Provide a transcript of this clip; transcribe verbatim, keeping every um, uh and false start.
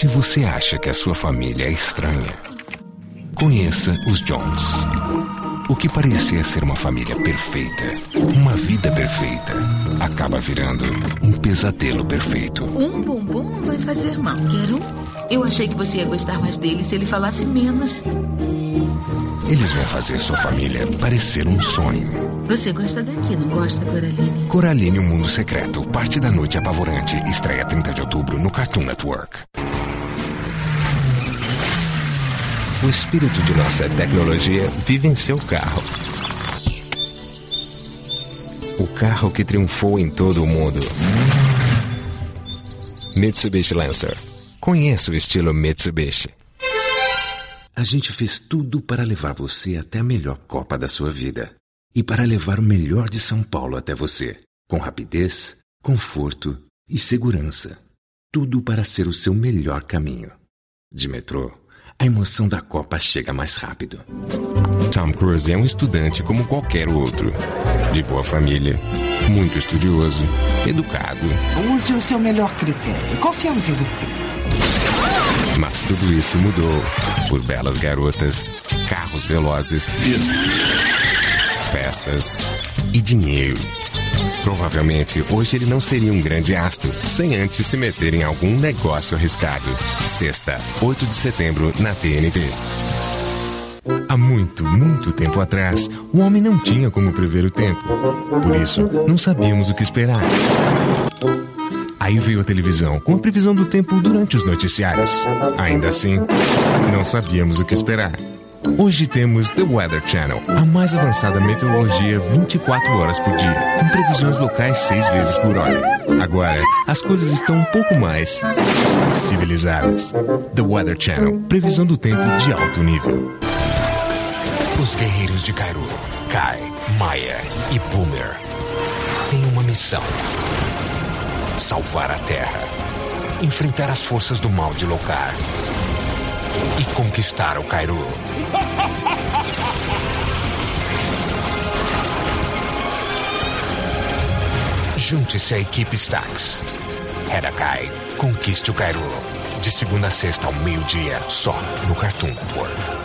Se você acha que a sua família é estranha, conheça os Jones. O que parecia ser uma família perfeita, uma vida perfeita, acaba virando um pesadelo perfeito. Um bombom não vai fazer mal. Quer um? Eu achei que você ia gostar mais dele se ele falasse menos. Eles vão fazer sua família parecer um sonho. Você gosta daqui, não gosta, Coraline? Coraline, o Mundo Secreto, Parte da Noite Apavorante, estreia trinta de outubro no Cartoon Network. O espírito de nossa tecnologia vive em seu carro. O carro que triunfou em todo o mundo. Mitsubishi Lancer. Conheça o estilo Mitsubishi. A gente fez tudo para levar você até a melhor Copa da sua vida. E para levar o melhor de São Paulo até você. Com rapidez, conforto e segurança. Tudo para ser o seu melhor caminho. De metrô, a emoção da Copa chega mais rápido. Tom Cruise é um estudante como qualquer outro. De boa família, muito estudioso, educado. Use o seu melhor critério. Confiamos em você. Mas tudo isso mudou por belas garotas, carros velozes, festas e dinheiro. Provavelmente hoje ele não seria um grande astro sem antes se meter em algum negócio arriscado. Sexta, oito de setembro, na T N T. Há muito, muito tempo atrás, o homem não tinha como prever o tempo. Por isso, não sabíamos o que esperar. Aí veio a televisão com a previsão do tempo durante os noticiários. Ainda assim, não sabíamos o que esperar. Hoje temos The Weather Channel, a mais avançada meteorologia vinte e quatro horas por dia, com previsões locais seis vezes por hora. Agora, as coisas estão um pouco mais civilizadas. The Weather Channel, previsão do tempo de alto nível. Os guerreiros de Kairu, Kai, Maya e Boomer, têm uma missão: salvar a Terra, enfrentar as forças do mal de Lokar e conquistar o Kairu. Junte-se à equipe Stax. Herakai, conquiste o Kairu. De segunda a sexta ao meio-dia, só no Cartoon Network.